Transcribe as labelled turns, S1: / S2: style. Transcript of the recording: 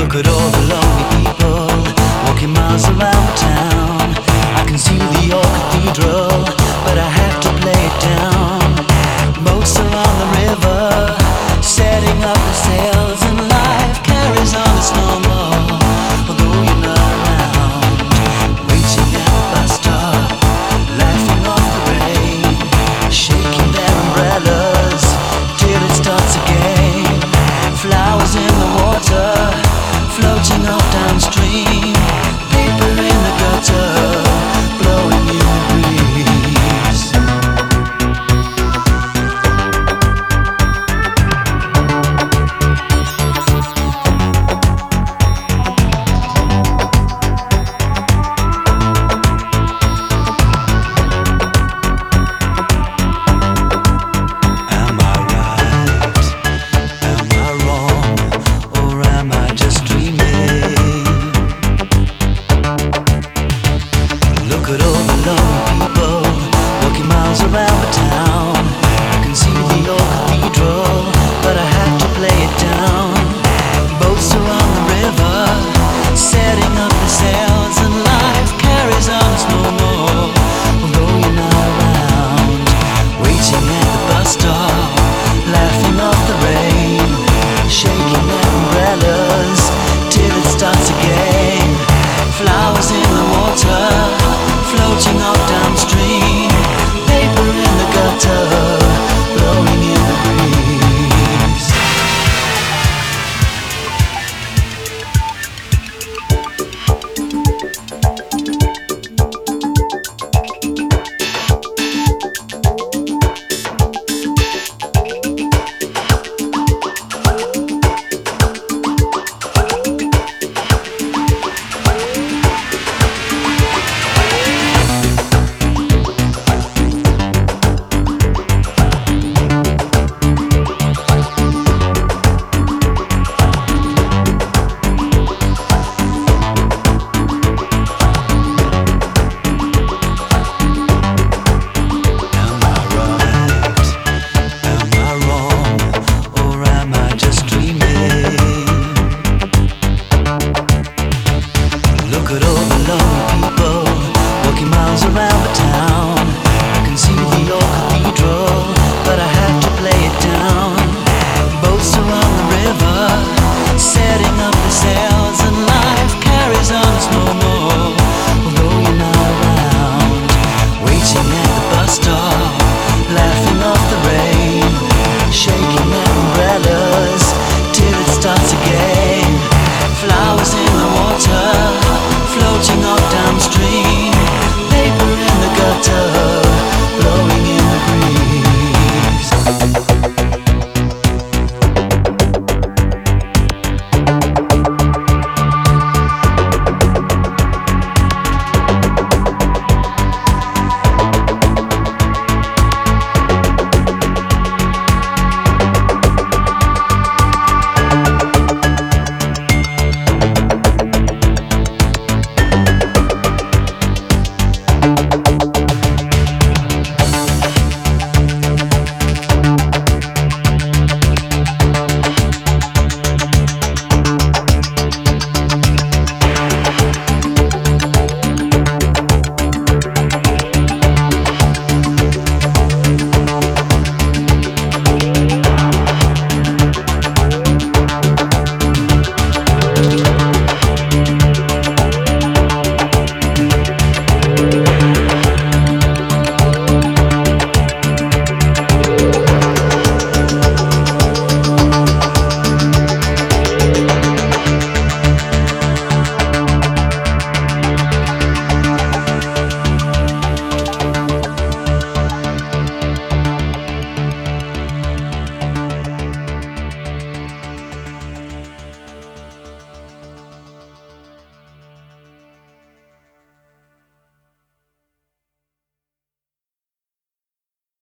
S1: Look at all the lonely people walking miles around the town. I can see the old cathedral, but I have to play it down. Boats are on the river, setting up the sails, and life carries on as normal, although you're not around. Waiting at the bus stop, laughing off the rain, shaking their umbrellas till it starts again. Flowers in the water, floating off downstream. Paper in the gutter, blowing in the breeze. Am I right? Am I wrong? Or am I just dreaming? Look at all the lonely people walking miles around the town. I can see the old cathedral, but I have to play it down. Boats are on the river, setting up the sails, and life carries on as normal, although you're not around. Waiting at the bus stop, laughing off the rain, shaking their umbrellas till it starts again. Flowers in the water, floating off downstream. Paper in the gutter, blowing in the breeze. Am I right? Am I wrong? Or am I just dreaming?